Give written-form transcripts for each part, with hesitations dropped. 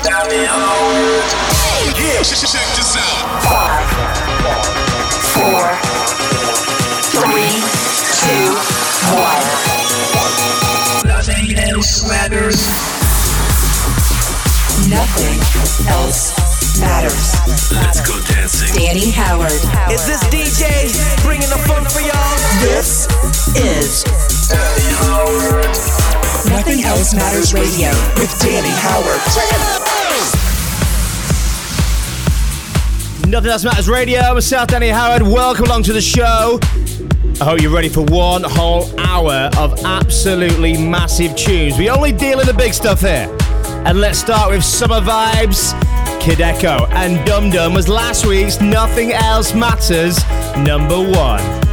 Danny Howard. Yeah, check this out. 5, 4, 3, 2, 1. Nothing else matters. Nothing else matters. Let's go dancing. Danny Howard. Is this DJ bringing the fun for y'all? This is Danny Howard. Nothing Else Matters Radio with Danny Howard. Nothing Else Matters Radio. Myself, Danny Howard. Welcome along to the show. I hope you're ready for one whole hour of absolutely massive tunes. We only deal in the big stuff here. And let's start with Summer Vibes. Kid Echo and Dum Dum was last week's Nothing Else Matters #1.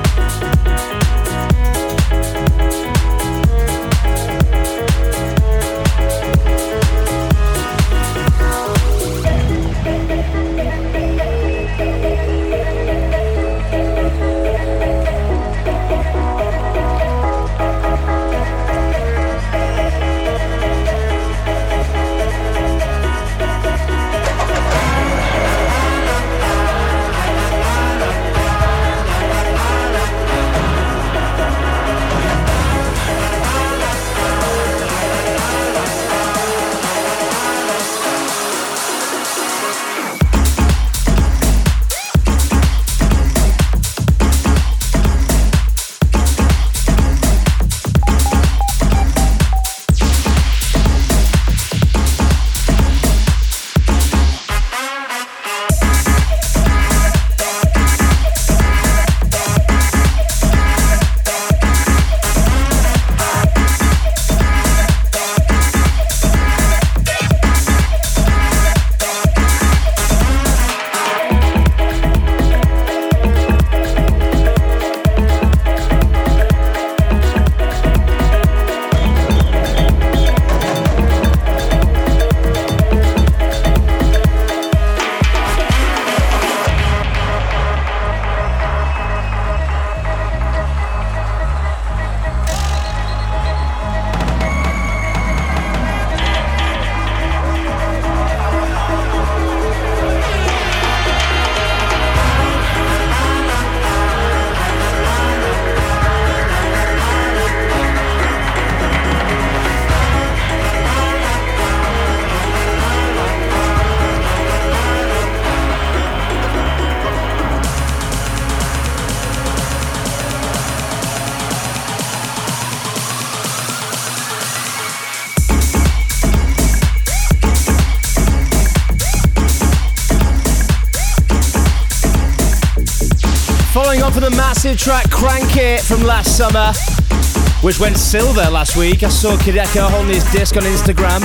For the massive track Crank It from last summer, which went silver last week. I saw Kid Echo holding his disc on Instagram.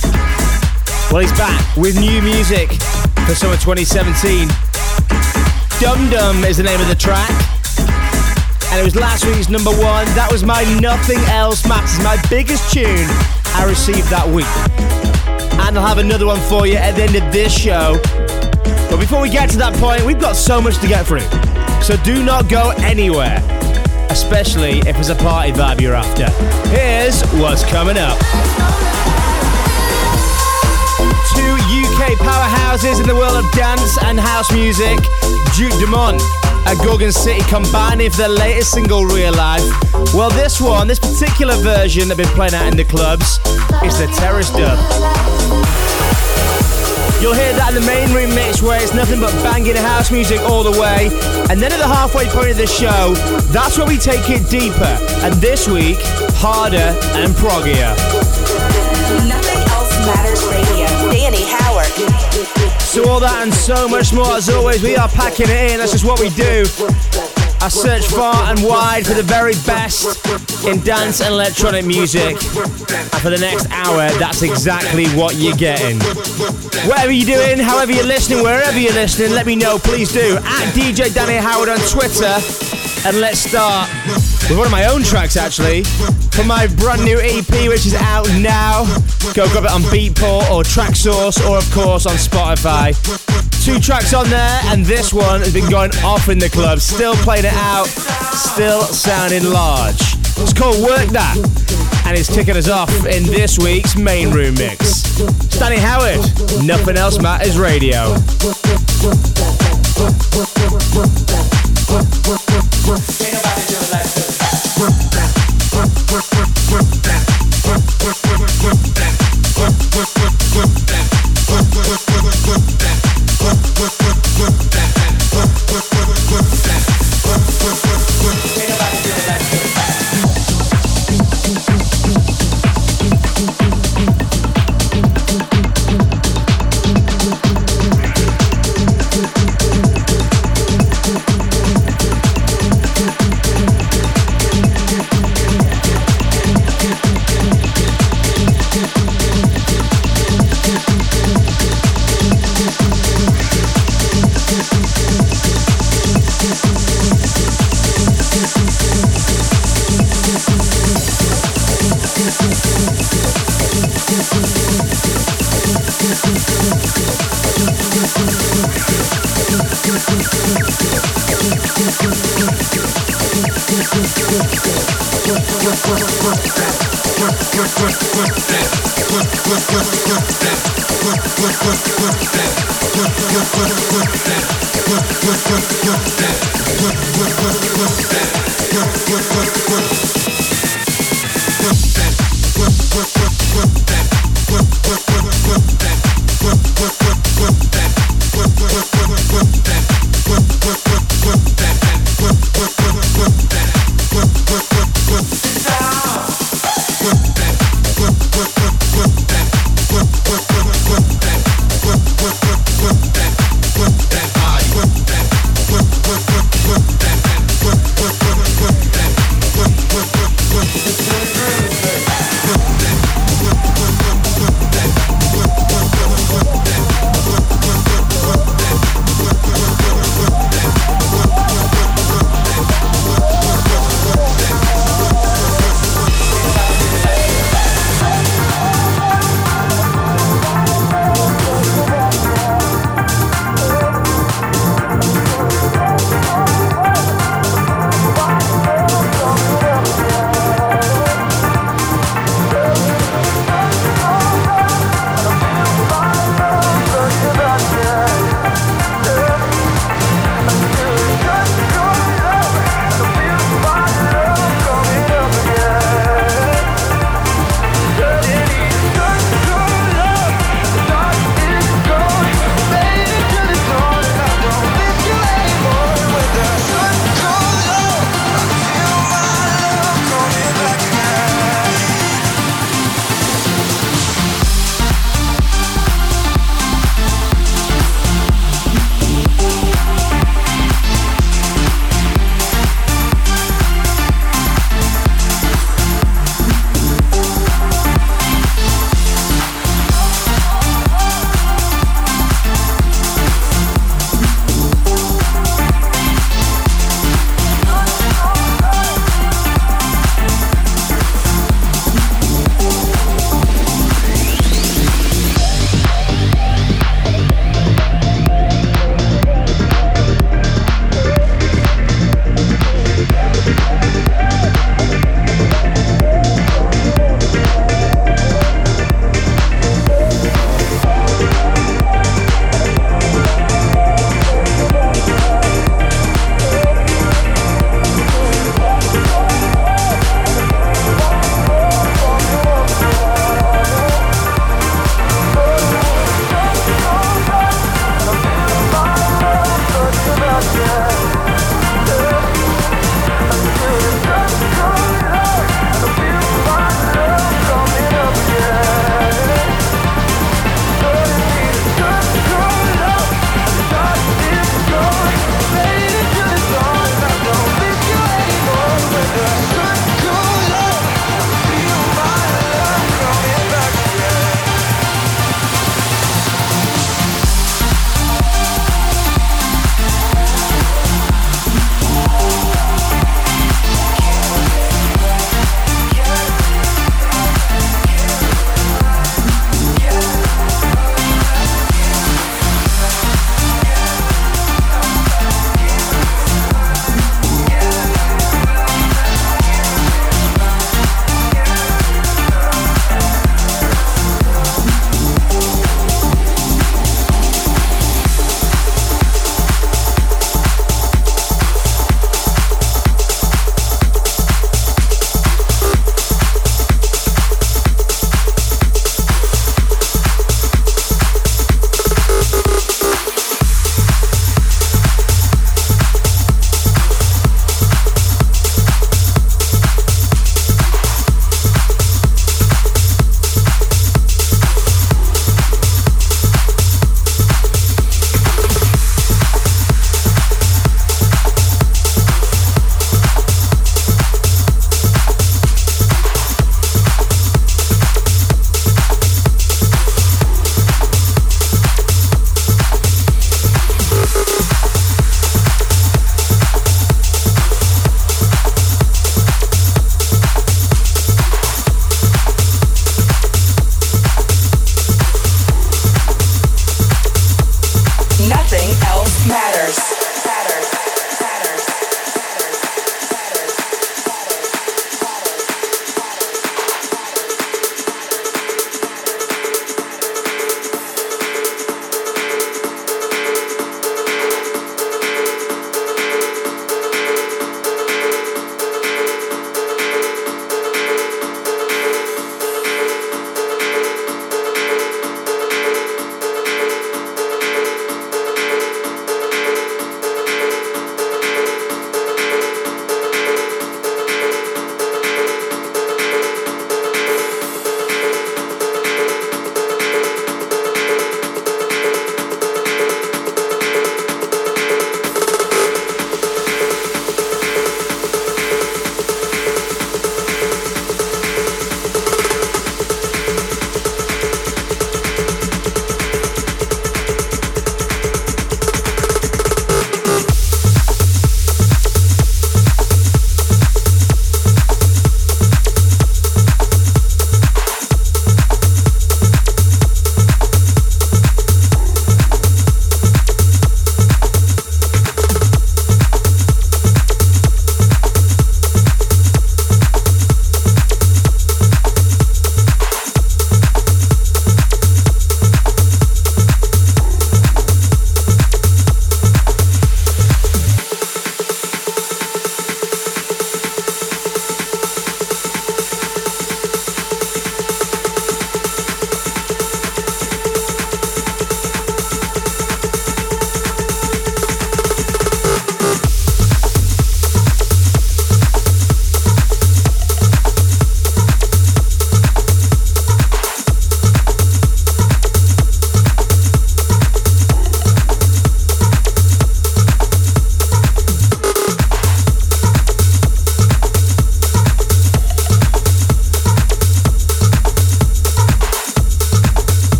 Well, he's back with new music for summer 2017. Dum Dum is the name of the track, and it was last week's #1. That was my Nothing Else Matters, my biggest tune I received that week. And I'll have another one for you at the end of this show. But before we get to that point, we've got so much to get through. So do not go anywhere, especially if it's a party vibe you're after. Here's what's coming up. 2 UK powerhouses in the world of dance and house music. Duke Dumont and Gorgon City combining for their latest single, Real Life. Well, this particular version they've been playing out in the clubs is the Terrace Dub. You'll hear that in the main room mix where it's nothing but banging house music all the way. And then at the halfway point of the show, that's where we take it deeper. And this week, harder and proggier. Nothing Else Matters Radio. Danny Howard. So all that and so much more, as always, we are packing it in. That's just what we do. I search far and wide for the very best in dance and electronic music. And for the next hour, that's exactly what you're getting. Whatever you're doing, however you're listening, wherever you're listening, let me know, please do. At DJ Danny Howard on Twitter. And let's start with one of my own tracks, actually, from my brand new EP, which is out now. Go grab it on Beatport or Tracksource, or of course on Spotify. 2 tracks on there, and this one has been going off in the club. Still playing it out, still sounding large. It's called Work That, and it's kicking us off in this week's Main Room Mix. Danny Howard, Nothing Else Matters Radio.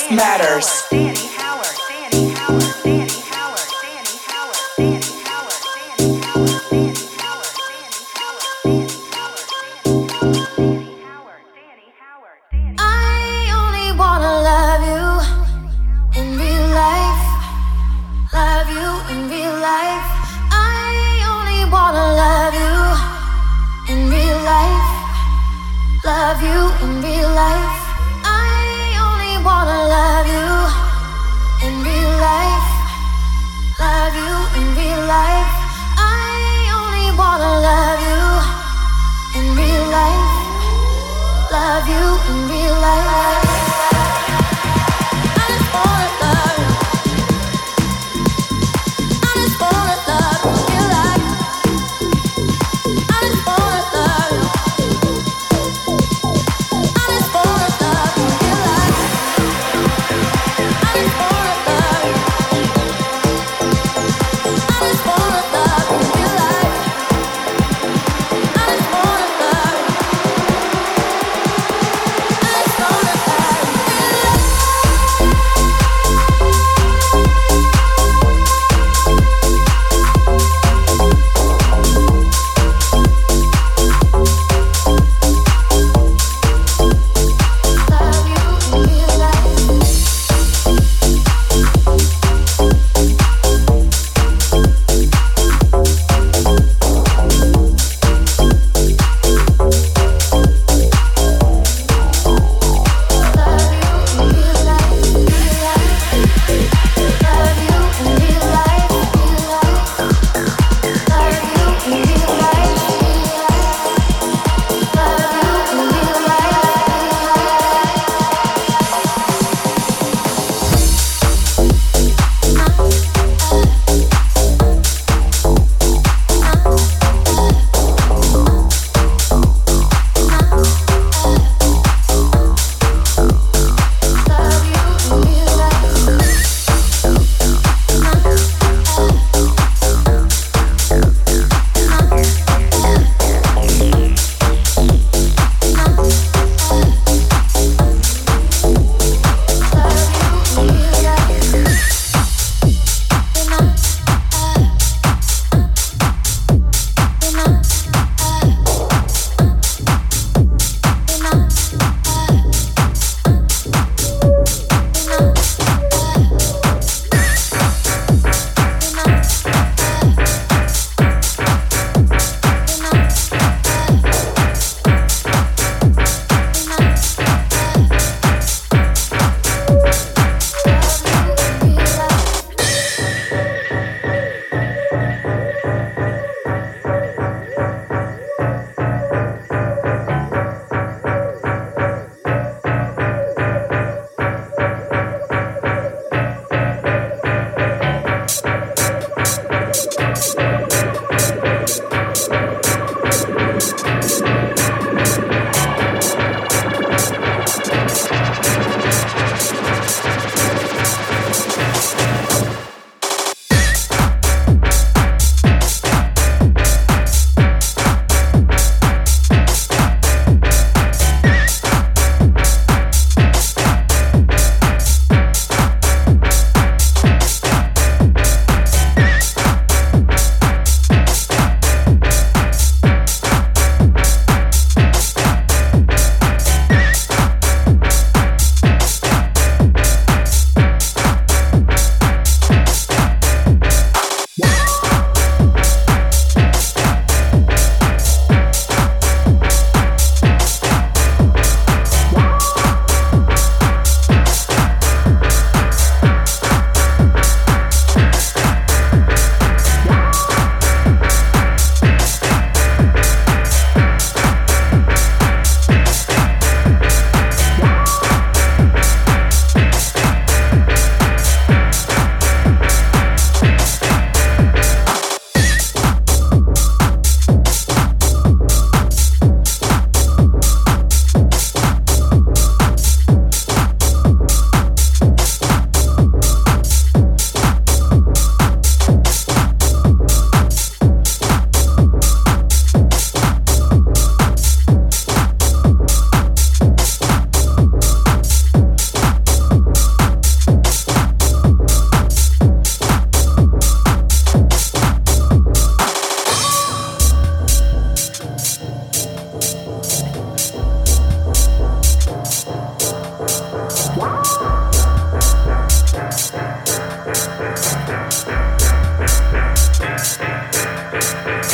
else matters. Love you in real life. I only wanna love you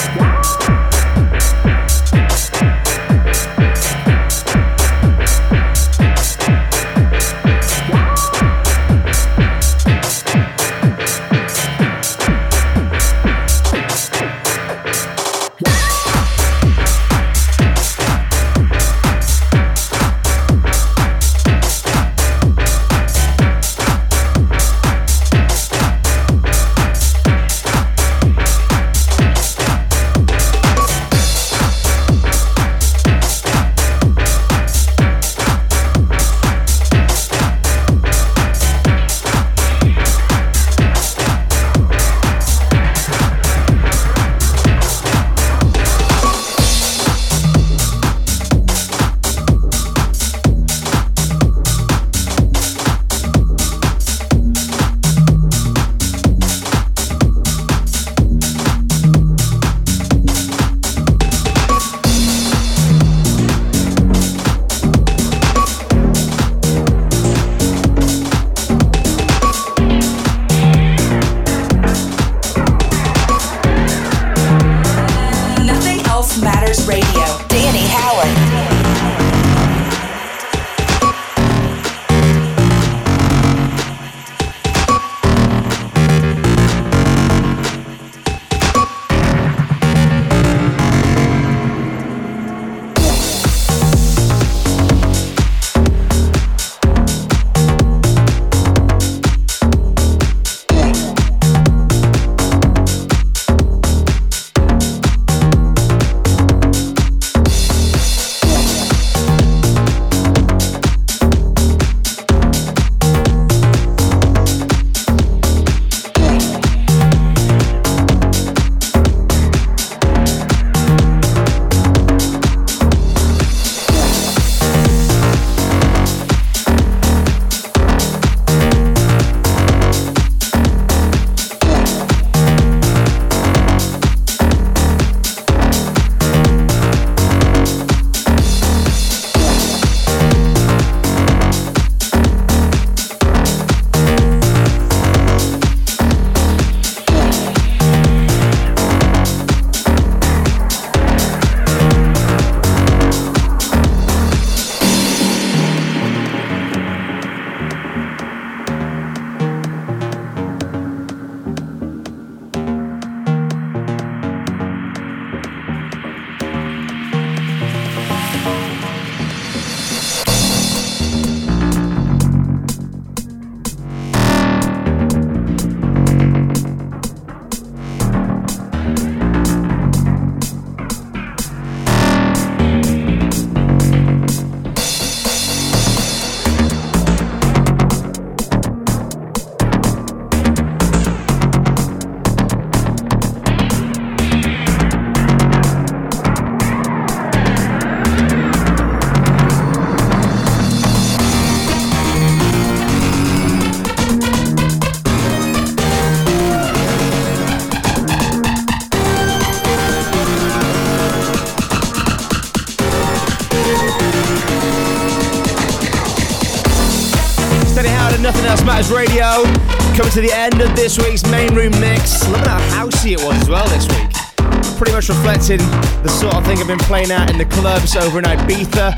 Nothing Else Matters Radio. Coming to the end of this week's main room mix. Look at how housey it was as well this week. Pretty much reflecting the sort of thing I've been playing out in the clubs over in Ibiza.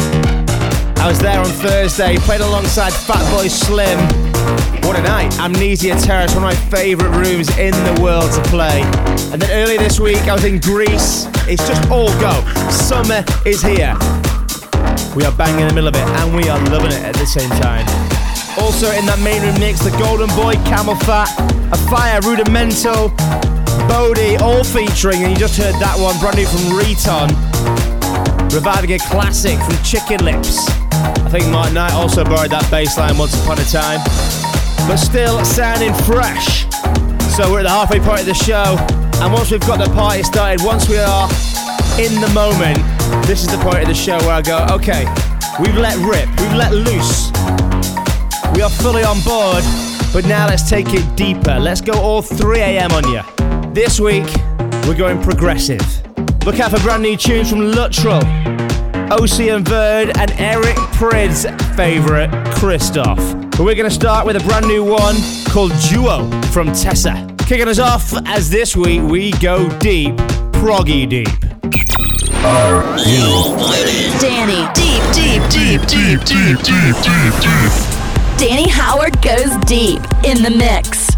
I was there on Thursday, played alongside Fatboy Slim. What a night. Amnesia Terrace, one of my favourite rooms in the world to play. And then earlier this week I was in Greece. It's just all go. Summer is here. We are banging in the middle of it and we are loving it at the same time. Also in that main room mix, the Golden Boy, Camel Fat, Afire, Rudimental, Bodie, all featuring, and you just heard that one, brand new from Riton, reviving a classic from Chicken Lips. I think Mark Knight also borrowed that bass line once upon a time, but still sounding fresh. So we're at the halfway point of the show, and once we've got the party started, once we are in the moment, this is the point of the show where I go, okay, we've let rip, we've let loose. We are fully on board, but now let's take it deeper. Let's go all 3 a.m. on you. This week, we're going progressive. Look out for brand new tunes from Luttrell, Ocean Verd, and Eric Prid's favourite, Christoph. But we're going to start with a brand new one called Duo from Tessa. Kicking us off as this week we go deep, proggy deep. Are you ready? Danny, deep. Danny Howard goes deep in the mix.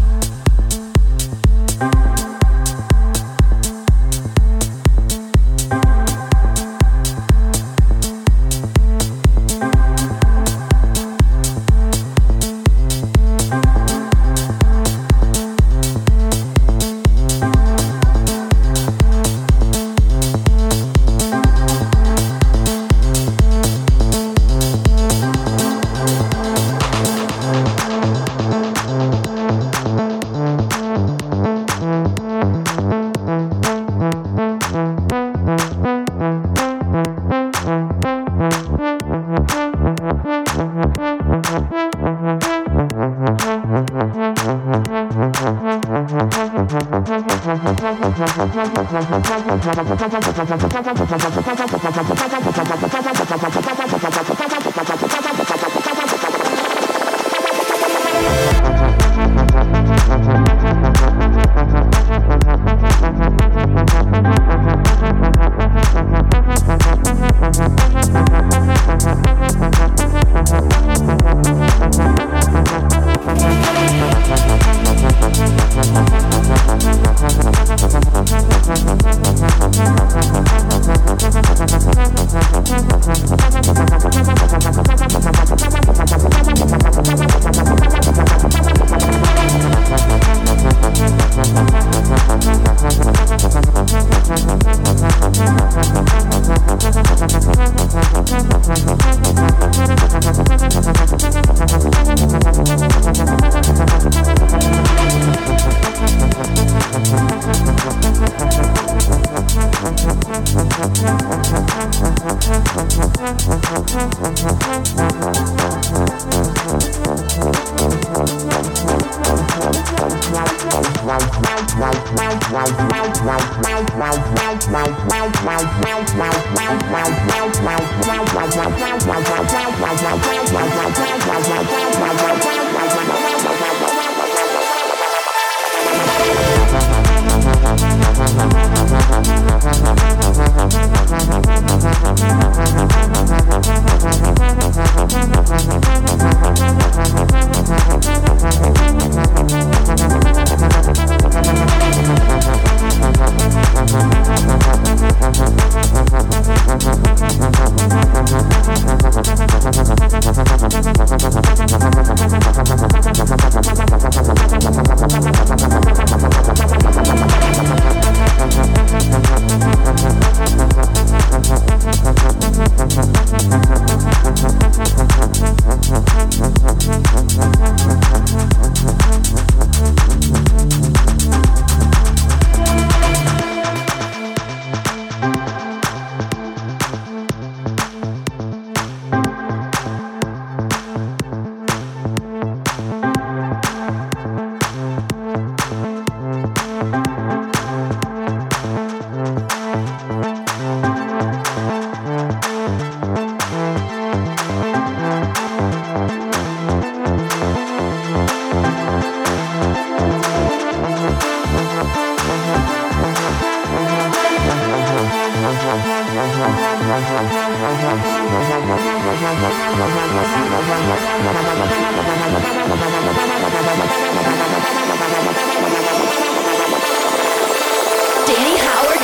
Danny Howard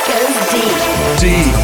goes deep.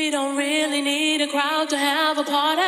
We don't really need a crowd to have a party.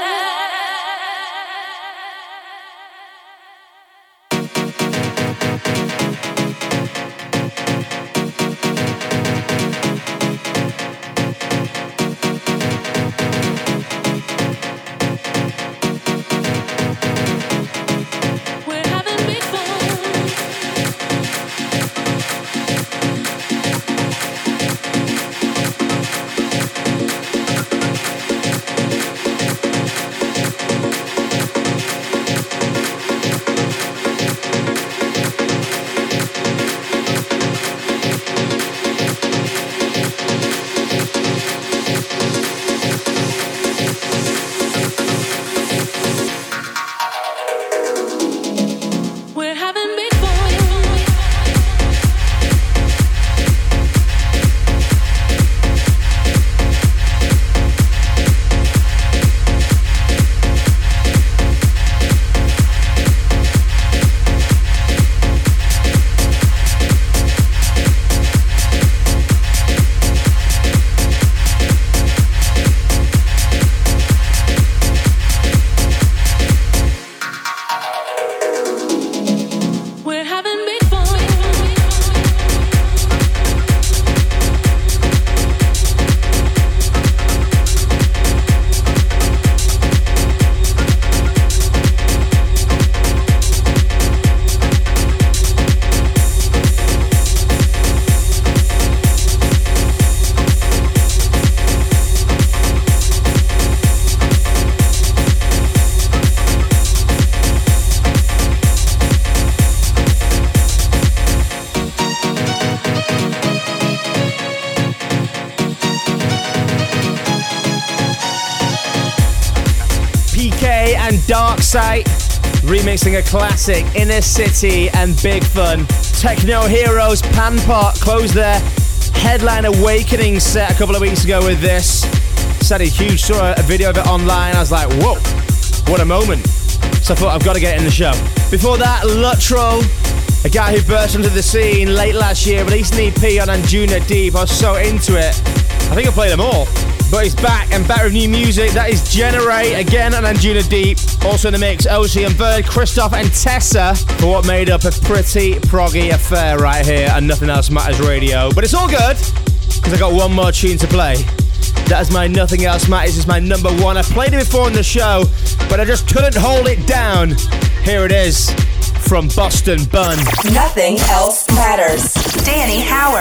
Dark Sight, remixing a classic, Inner City and Big Fun. Techno Heroes Panpot closed their Headline Awakening set a couple of weeks ago with this. Sounded huge, saw a video of it online, I was like, whoa, what a moment. So I thought I've got to get it in the show. Before that, Luttrell, a guy who burst onto the scene late last year, released an EP on Anjuna Deep. I was so into it, I think I'll play them all. But he's back and back with new music. That is Generate, again on Anjuna Deep. Also in the mix, OC and Bird, Christoph and Tessa for what made up a pretty proggy affair right here on Nothing Else Matters Radio. But it's all good, because I got one more tune to play. That is my Nothing Else Matters, is my number one. I played it before in the show, but I just couldn't hold it down. Here it is, from Boston Bun. Nothing Else Matters. Danny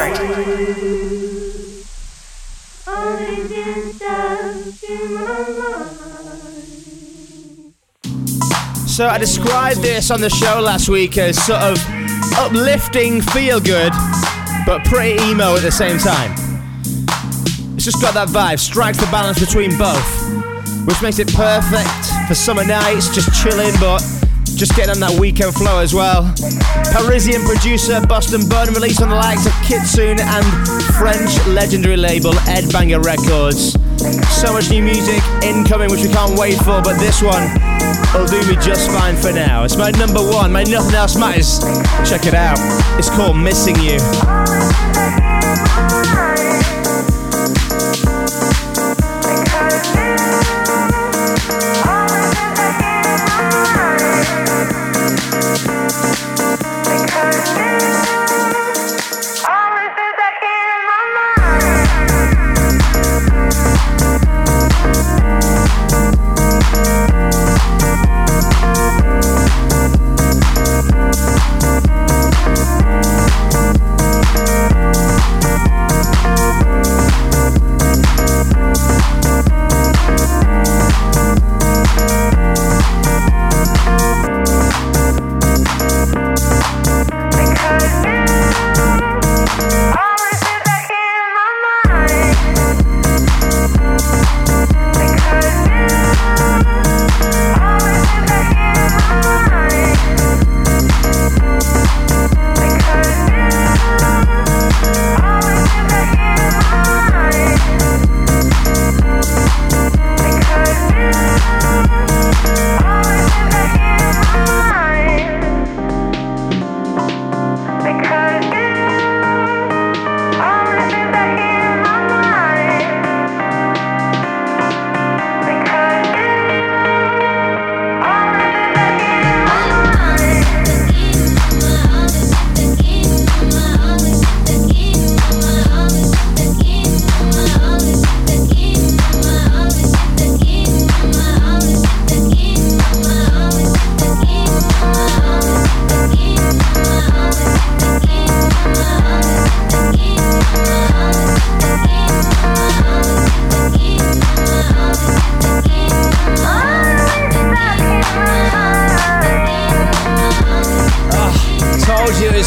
Howard. So I described this on the show last week as sort of uplifting, feel good, but pretty emo at the same time. It's just got that vibe, strikes the balance between both, which makes it perfect for summer nights, just chilling, but just getting on that weekend flow as well. Parisian producer Boston Bun released on the likes of Kitsune and French legendary label Ed Banger Records. So much new music incoming which we can't wait for, but this one will do me just fine for now. It's my number one, my Nothing Else Matters. Check it out. It's called Missing You.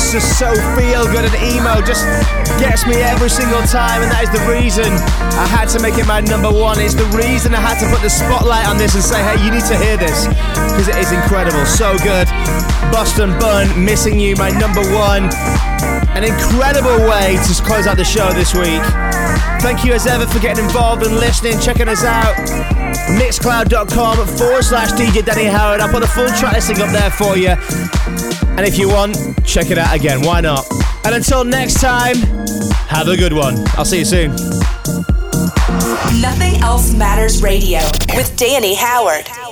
It's just so feel good and emo, just gets me every single time, and that is the reason I had to make it my number one. It's the reason I had to put the spotlight on this and say, hey, you need to hear this, because it is incredible, so good. Boston Bun, Missing You, my number one. An incredible way to close out the show this week. Thank you as ever for getting involved and listening, checking us out. Mixcloud.com/DJ Danny Howard. I'll put the full track listing up there for you. And if you want, check it out again. Why not? And until next time, have a good one. I'll see you soon. Nothing Else Matters Radio with Danny Howard.